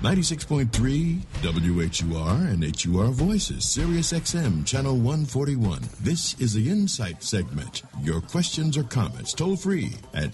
96.3 WHUR and HUR Voices, Sirius XM, Channel 141. This is the Insight segment. Your questions or comments toll free at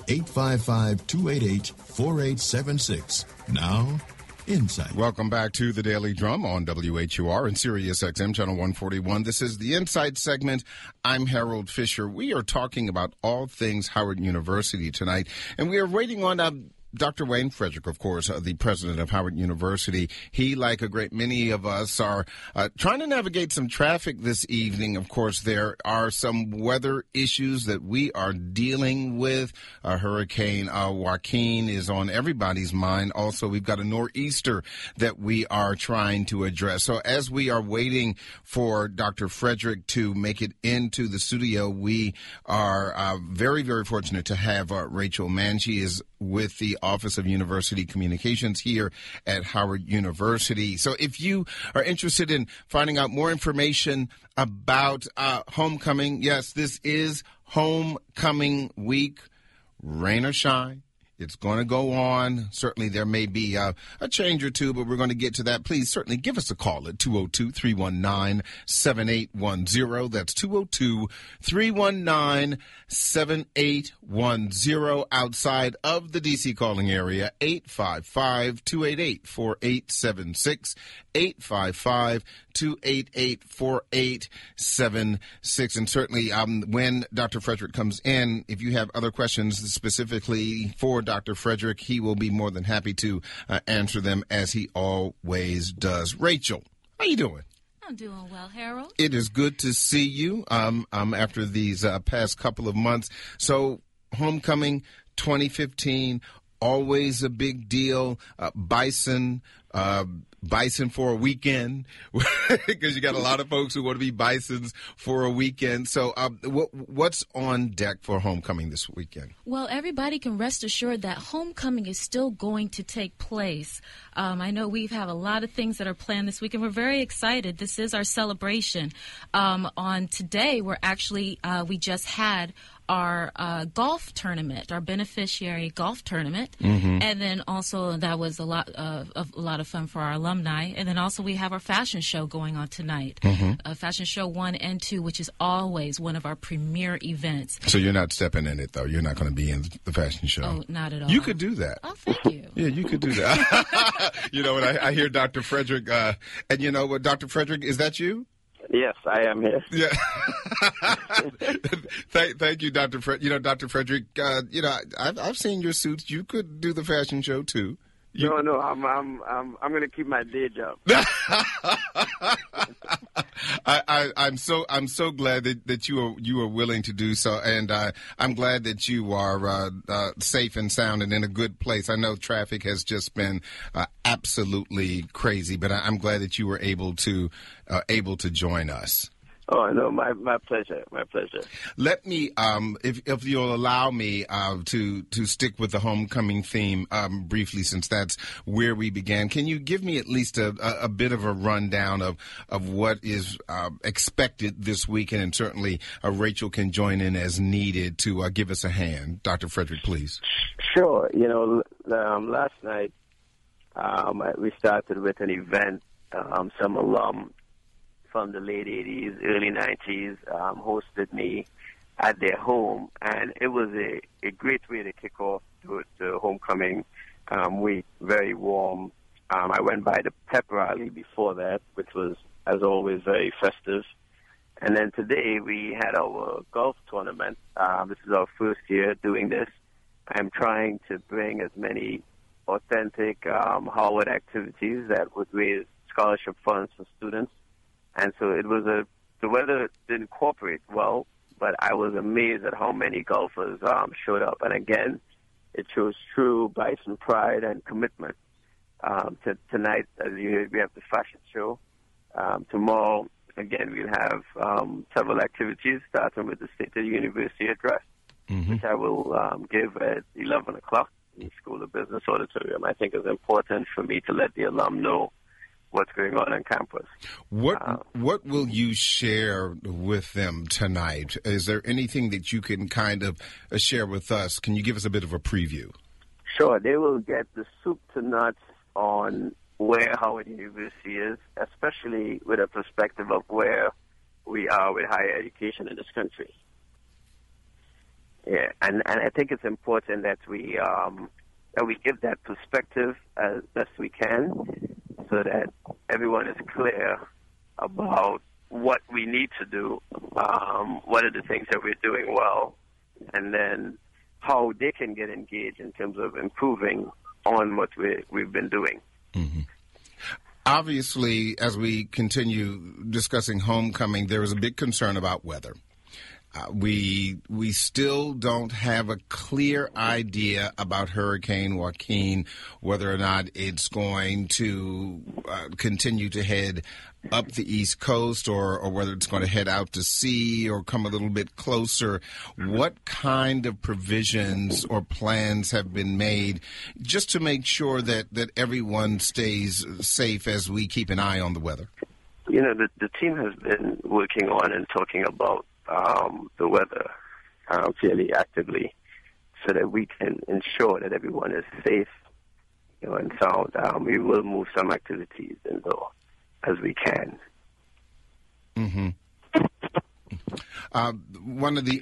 855-288-4876. Now, Insight. Welcome back to the Daily Drum on WHUR and Sirius XM, Channel 141. This is the Insight segment. I'm Harold Fisher. We are talking about all things Howard University tonight, and we are waiting on Dr. Wayne Frederick, of course, the president of Howard University. He, like a great many of us, are trying to navigate some traffic this evening. Of course, there are some weather issues that we are dealing with. Hurricane Joaquin is on everybody's mind. Also, we've got a nor'easter that we are trying to address. So as we are waiting for Dr. Frederick to make it into the studio, we are very, very fortunate to have Rachel Mann. She is with the Office of University Communications here at Howard University. So if you are interested in finding out more information about homecoming, yes, this is homecoming week, rain or shine. It's going to go on. Certainly there may be a change or two, but we're going to get to that. Please certainly give us a call at 202-319-7810. That's 202-319-7810 outside of the D.C. calling area, 855-288-4876, 855-288-4876. And certainly when Dr. Frederick comes in, if you have other questions specifically for Dr. Frederick, he will be more than happy to answer them, as he always does. Rachel, how you doing? I'm doing well, Harold. It is good to see you after these past couple of months. So homecoming 2015, always a big deal. Bison for a weekend, because you got a lot of folks who want to be Bisons for a weekend. So what's on deck for homecoming this weekend? Well, everybody can rest assured that homecoming is still going to take place. I know we have a lot of things that are planned this weekend. We're very excited. This is our celebration. On today, we're actually, we just had our golf tournament, our beneficiary golf tournament, and then also that was a lot of fun for our alumni. And then also we have our fashion show going on tonight, Fashion Show 1 and 2, which is always one of our premier events. So you're not stepping in it, though? You're not going to be in the fashion show? Oh, not at all. You could do that. Oh, thank you. Yeah, you could do that. You know what? I hear Dr. Frederick, and you know what, Dr. Frederick, is that you? Yes, I am here. Yeah. Thank you, Dr. Frederick. You know, Dr. Frederick, I've seen your suits. You could do the fashion show, too. No, I'm going to keep my day job. I'm so glad that you are willing to do so, and I'm glad that you are safe and sound and in a good place. I know traffic has just been absolutely crazy, but I'm glad that you were able to join us. Oh, no, my pleasure, my pleasure. Let me, if you'll allow me to stick with the homecoming theme briefly, since that's where we began. Can you give me at least a bit of a rundown of what is expected this weekend? And certainly Rachel can join in as needed to give us a hand. Dr. Frederick, please. Sure. You know, last night we started with an event. Some alum from the late 80s, early 90s, hosted me at their home, and it was a great way to kick off the homecoming week, very warm. I went by the pep rally before that, which was, as always, very festive. And then today we had our golf tournament. This is our first year doing this. I'm trying to bring as many authentic Howard activities that would raise scholarship funds for students. And so the weather didn't cooperate well, but I was amazed at how many golfers showed up. And again, it shows true Bison pride and commitment. Tonight, as you heard, we have the fashion show. Tomorrow, again, we'll have several activities, starting with the State of the University address, which I will give at 11 o'clock in the School of Business Auditorium. I think it's important for me to let the alum know what's going on campus. What will you share with them tonight? Is there anything that you can kind of share with us? Can you give us a bit of a preview? Sure. They will get the soup to nuts on where Howard University is, especially with a perspective of where we are with higher education in this country. Yeah, and I think it's important that we give that perspective as best we can, so that everyone is clear about what we need to do, what are the things that we're doing well, and then how they can get engaged in terms of improving on what we've been doing. Mm-hmm. Obviously, as we continue discussing homecoming, there is a big concern about weather. We still don't have a clear idea about Hurricane Joaquin, whether or not it's going to continue to head up the East Coast or whether it's going to head out to sea or come a little bit closer. What kind of provisions or plans have been made just to make sure that everyone stays safe as we keep an eye on the weather? You know, the team has been working on and talking about the weather fairly actively, so that we can ensure that everyone is safe, and sound. We will move some activities indoor as we can. Mm-hmm. One of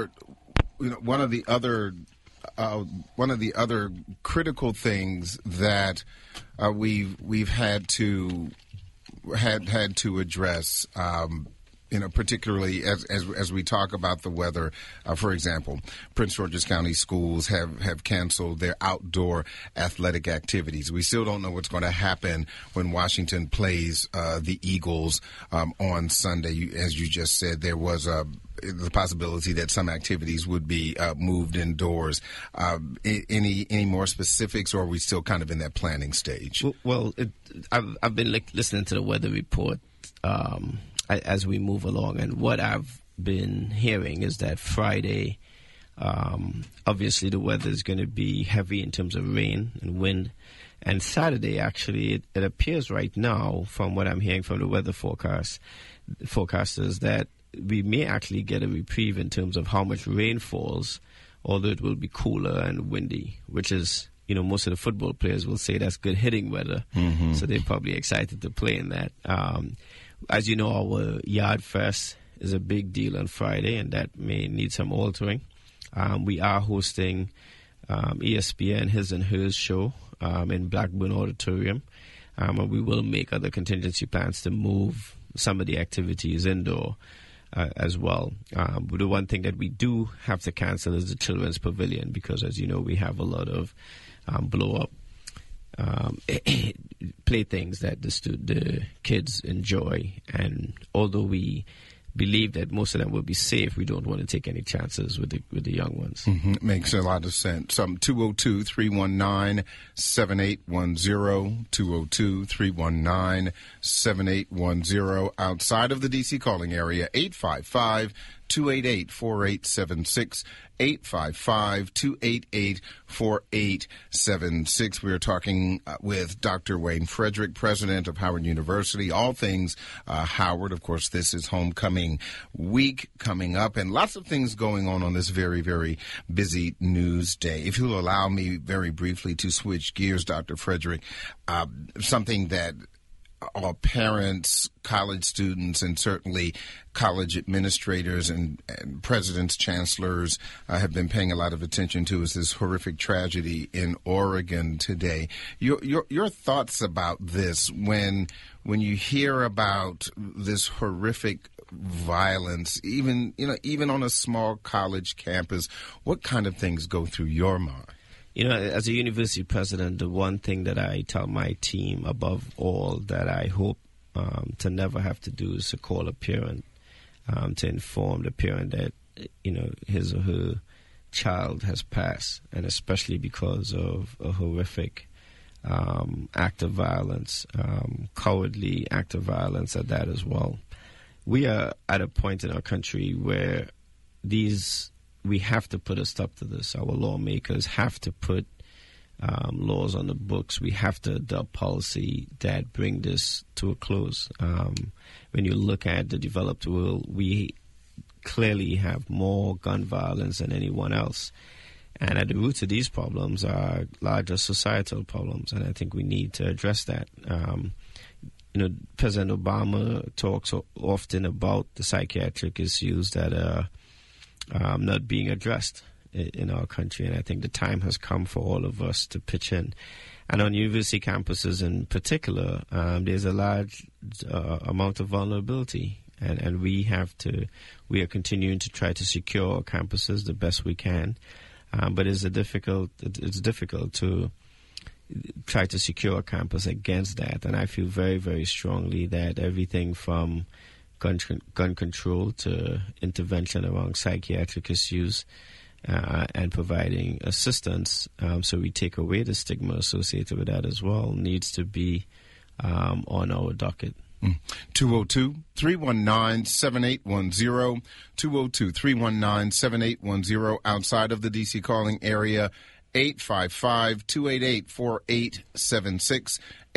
the other critical things that we've had to address. Particularly as we talk about the weather, for example, Prince George's County schools have canceled their outdoor athletic activities. We still don't know what's going to happen when Washington plays the Eagles on Sunday. As you just said, there was the possibility that some activities would be moved indoors. Any more specifics, or are we still kind of in that planning stage? Well, I've been listening to the weather report as we move along, and what I've been hearing is that Friday, obviously the weather is going to be heavy in terms of rain and wind, and Saturday, actually, it appears right now, from what I'm hearing from the weather forecasters, that we may actually get a reprieve in terms of how much rain falls, although it will be cooler and windy, which is, most of the football players will say that's good hitting weather, so they're probably excited to play in that. As you know, our Yard Fest is a big deal on Friday, and that may need some altering. We are hosting ESPN His and Hers show in Blackburn Auditorium, and we will make other contingency plans to move some of the activities indoor as well. But the one thing that we do have to cancel is the Children's Pavilion, because, as you know, we have a lot of blow-up playthings that the kids enjoy, and although we believe that most of them will be safe, we don't want to take any chances with the young ones. Mm-hmm. Makes a lot of sense. 202-319-7810, 202-319-7810. Outside of the D.C. calling area, 855-288-4876, 855-288-4876. We are talking with Dr. Wayne Frederick, president of Howard University. All things Howard. Of course, this is homecoming week coming up, and lots of things going on this very, very busy news day. If you'll allow me very briefly to switch gears, Dr. Frederick, something that all parents, college students, and certainly college administrators and presidents, chancellors have been paying a lot of attention to is this horrific tragedy in Oregon today. Your thoughts about this when you hear about this horrific violence, even on a small college campus, what kind of things go through your mind? As a university president, the one thing that I tell my team above all that I hope to never have to do is to call a parent to inform the parent that, his or her child has passed, and especially because of a horrific act of violence, cowardly act of violence at that as well. We are at a point in our country where we have to put a stop to this. Our lawmakers have to put laws on the books. We have to adopt policy that bring this to a close. When you look at the developed world, we clearly have more gun violence than anyone else. And at the roots of these problems are larger societal problems, and I think we need to address that. President Obama talks often about the psychiatric issues that are not being addressed in our country, and I think the time has come for all of us to pitch in. And on university campuses in particular, there's a large amount of vulnerability, and we are continuing to try to secure our campuses the best we can. But it's difficult to try to secure a campus against that. And I feel very, very strongly that everything from gun control to intervention around psychiatric issues and providing assistance so we take away the stigma associated with that as well needs to be on our docket. 202-319-7810, 202-319-7810 outside of the D.C. calling area, 855-288-4876,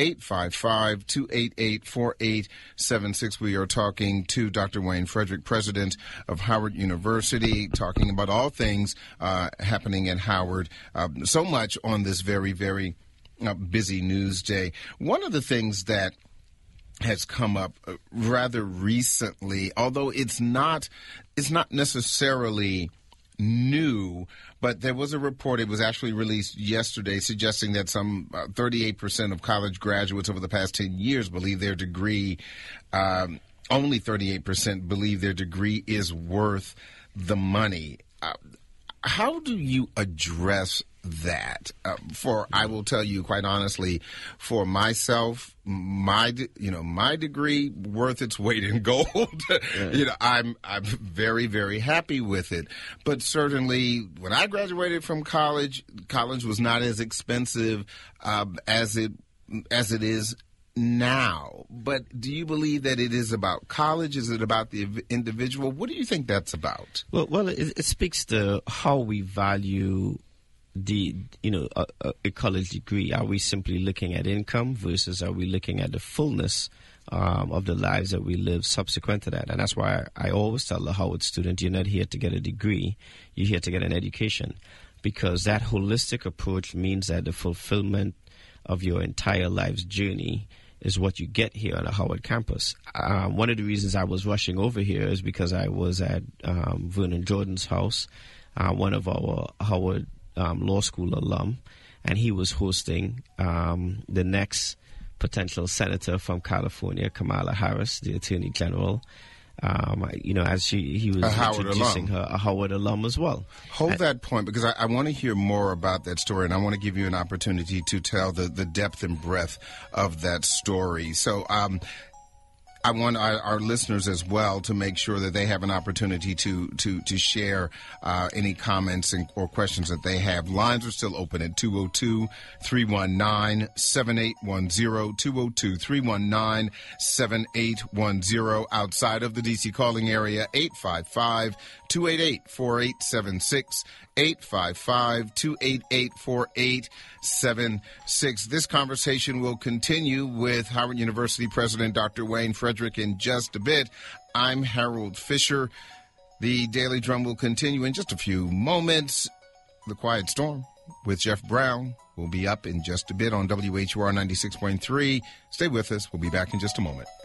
855-288-4876. We are talking to Dr. Wayne Frederick, president of Howard University, talking about all things happening at Howard. So much on this very, very busy news day. One of the things that has come up rather recently, although it's not necessarily new, but there was a report, it was actually released yesterday, suggesting that some 38% of college graduates over the past 10 years believe their degree, only 38% believe their degree is worth the money. How do you address that? I will tell you quite honestly, for myself, my degree worth its weight in gold. Yeah. I'm very, very happy with it. But certainly, when I graduated from college was not as expensive as it is now. But do you believe that it is about college? Is it about the individual? What do you think that's about? Well, it speaks to how we value a college degree. Are we simply looking at income versus are we looking at the fullness of the lives that we live subsequent to that? And that's why I always tell the Howard student, you're not here to get a degree, you're here to get an education, because that holistic approach means that the fulfillment of your entire life's journey is what you get here on a Howard campus. One of the reasons I was rushing over here is because I was at Vernon Jordan's house, one of our Howard law school alum, and he was hosting the next potential senator from California, Kamala Harris, the Attorney General. As he was introducing her, a Howard alum as well. Hold that point, because I want to hear more about that story, and I want to give you an opportunity to tell the depth and breadth of that story. So I want our listeners as well to make sure that they have an opportunity to share any comments or questions that they have. Lines are still open at 202-319-7810, 202-319-7810. Outside of the D.C. calling area, 855-288-4876, 855-288-4876. This conversation will continue with Howard University President Dr. Wayne Frederick in just a bit. I'm Harold Fisher. The Daily Drum will continue in just a few moments. The Quiet Storm with Jeff Brown will be up in just a bit on WHUR 96.3. Stay with us. We'll be back in just a moment.